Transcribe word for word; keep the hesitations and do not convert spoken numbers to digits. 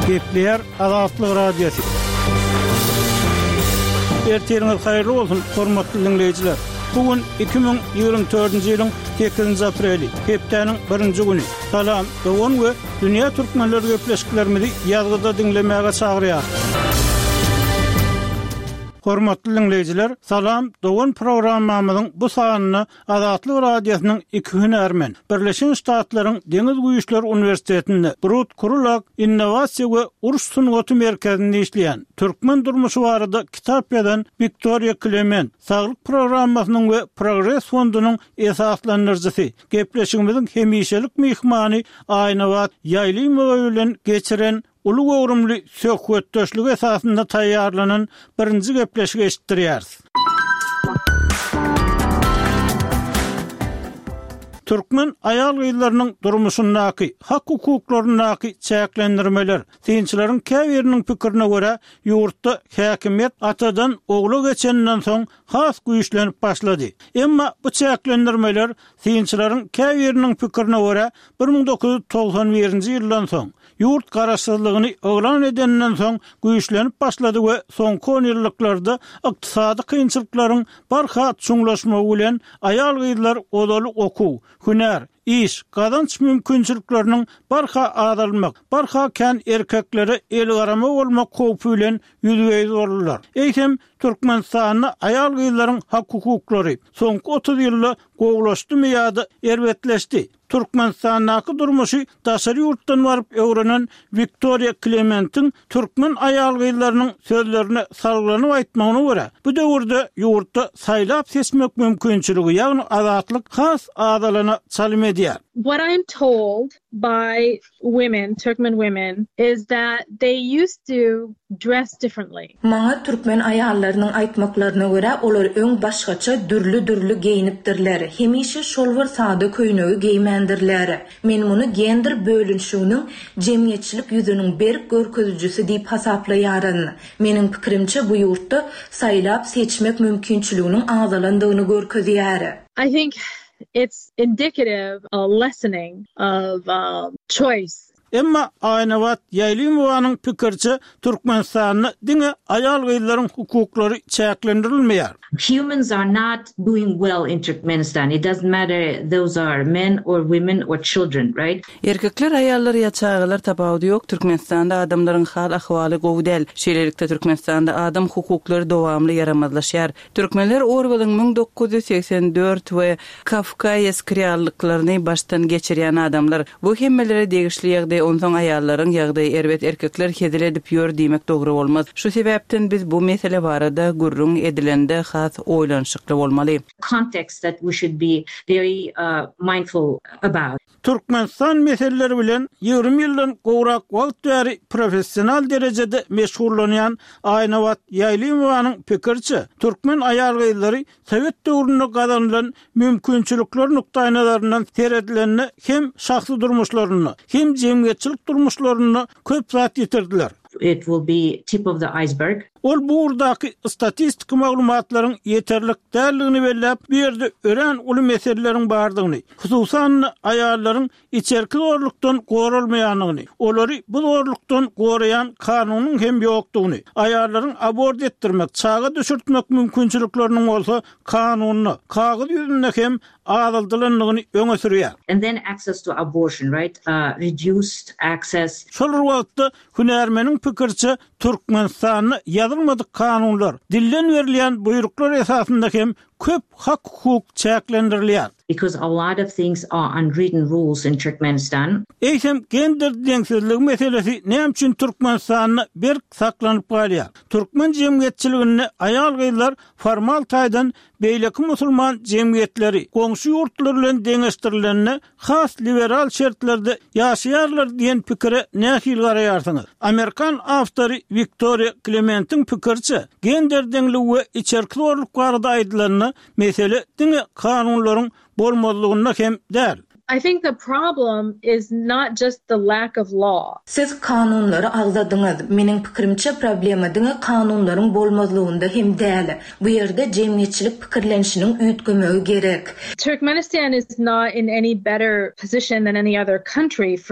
Gepler Azatlyk Radiosu. Erteriniz hayırlı olsun, hormatly dinleyijiler. Bugün iki bin ýygrimy dördünji ýylyň sekizinji apreli, hepdeniň birinji güni. Salam, dogon we dünýä türkmenleri gepleşiklerimizi ýazgyda dinlemäge çagyrýar. Hormatly dinleyijiler, salam, dogon programmamyzyň bu sanyny Azatlyk Radiosynyň iki hünärmen, Birleşen Ştatlaryň Deňiz Güýçleri Uniwersitetinde Brut Kurulak Innovasiýa we Uruş Sunugaty merkezinde işleýän türkmen durmuşy barada kitap ýazan Victoria Clement saglyk programmasynyň we Progress fondunyň esaslanyrjysy. Gepleşigimiziň hemişelik mehmany Aynawat Ýaýlymowa bilen geçiren ulu gowrumly söhbetdeşlik esasında taýýarlanan birinji gepleşigi eşitdirýäris. Türkmen ayal gyýlarynyň durmuşyndaky, hak hukuklarynyň çäklendirmeler, dinçileriň käbiriniň pikirine görä, ýurtda häkimet atadan ogla geçenden soň has güýçlenip başlady. Emma bu çäklendirmeler dinçileriň käbiriniň pikirine görä bir ming dokuz ýüz togsan birinji ýyldan soň ýurt garaşsyzlygyny oglan edenden soň güýçlenip başlady we soňky on ýyllarda ykdysady kynçylyklaryň barha çuňlaşmagy bilen ayal gyýlar odaly okuw, hünär, iş, gazanç mümkinçiliklerinin barha adalmak, barha kän erkekleri el garama bolmak howpy bilen ýüzüge zorlar. Eýsem Türkmenistanyň ayal gyýlaryň hak hukuklary soňky otuz ýylda gowlaşdymy ýa-da erbetleşdi. Türkmenistanyň durmuşy daşary ýurtdan baryp öwrenen Victoria Clement'in türkmen ayal gyýlarynyň sözlerine sarglanyp aýtmagyna görä, bu döwürde ýurtda saýlap seçmek mümkinçiligi, ýagny azatlyk has adalana çalym edýär. What I'm told by women, Turkmen women, is that they used to dress differently. Maňa türkmen aýallarynyň aýtmaklaryna görä olar öň başgaça dürlü-dürlü geyinipdirler. Hemişe şolwar sada köýnegi geymendirler. Men muny gender bölünşiginiň jemgyýetçilik ýüzüniň berk görkezüjisi diýip hasaplaýaryn. Meniň pikirimçe bu ýurtda saýlap seçmek mümkinçiliginiň azalandygyny görkezýär. I think it's indicative of lessening of um, choice. Emma Aynawat Ýaýlymowanyň pikirçe Türkmenistanyň diňe ayal gyýlaryň hukuklary çäklendirilmeýär. Humans are not doing well in Turkmenistan. It doesn't matter those are men or women or children, right? Erkekler ayallar ýa çağalar tapawdy ýok. Türkmenistanda adamlaryň hal ahwaly gowdel. Şeýlelikde Türkmenistanda adam hukuklary dowamly yaramazlaşýar. Türkmenler Orwell'ın ming dokuz ýüz seksen dört we Kafkaýa krýallyklaryny baştan geçirýän adamlar. Bu hemmeleri degişli ýagdaý onsoň aýallaryň ýagdaý erbet erkekler hedil edip ýör diýmek dogry bolmaz. Şu sebäpden biz bu mesele barada gurrun edilende has oýlanşykly bolmaly. Context that we should be very uh, mindful about. Türkmenistan meseleleri bilen ýygrimi ýyldan gowrak wagt bäri professional derejede meşgullanýan Aynawat Ýaýlymowanyň pikirçe, türkmen ayal gyýlary Sowet döwründe gazanylan mümkinçilikler nukdaýnazaryndan seredilenini hem şahsy durmuşlaryny, hem jemgyýetçilik durmuşlaryny köp zat ýetirdiler. It will be tip of the iceberg. Ol bu urdaky statistik maglumatlaryň ýeterlik däldigini bellep, bu ýerde ören uly meseleleriň bardygyny, hususan aýallaryň içerki zorlukdan gorulmaýanyny, olary bu zorlukdan goraýan kanunyň hem ýokdugyny, aýallaryň abort etdirmek, çaga düşürtmek mümkinçilikleriniň bolsa kanunyny, kagyz ýüzünde hem adaldylanlygyny öňe sürýär. And then access to abortion, right? Uh, reduced access. Şol wagtda hünärmeniň pikirçe Türkmenistanyň ýazylmadyk kanunlar, dillen berilýän buyruklar esasında hem köp hak hukuk çäklendirilýär. Because a lot of things are unwritten rules in Turkmenistan. Eýsem gender deňsizligi meselesi näme üçin Türkmenistanyň bir saklanyp galýar? Türkmen jemgyýetçiligini ayal gyýlar formal taýdan beýleki musulman jemgyýetleri goňşy ýurtlar bilen deňeşdirilenini has liberal şertlerde ýaşaýarlar diýen pikire nähil garaýarsyňyz. Amerikan awtory Victoria Clement'in pikirçe, gender deňligi we içerki zorluk barada aýdylanyny mesele diňe kanunlaryň bolmadygyna hem däl. I think the problem is not just the lack of law. Siz kanunları agzadyňyz. Meniň pikirimçe problema diňe kanunlaryň bolmazlygynda hem däl. Bu ýerde jemgyýetçilik pikirlenişiniň üýtgemegi gerek. Turkmenistan is not in any better position than any other country for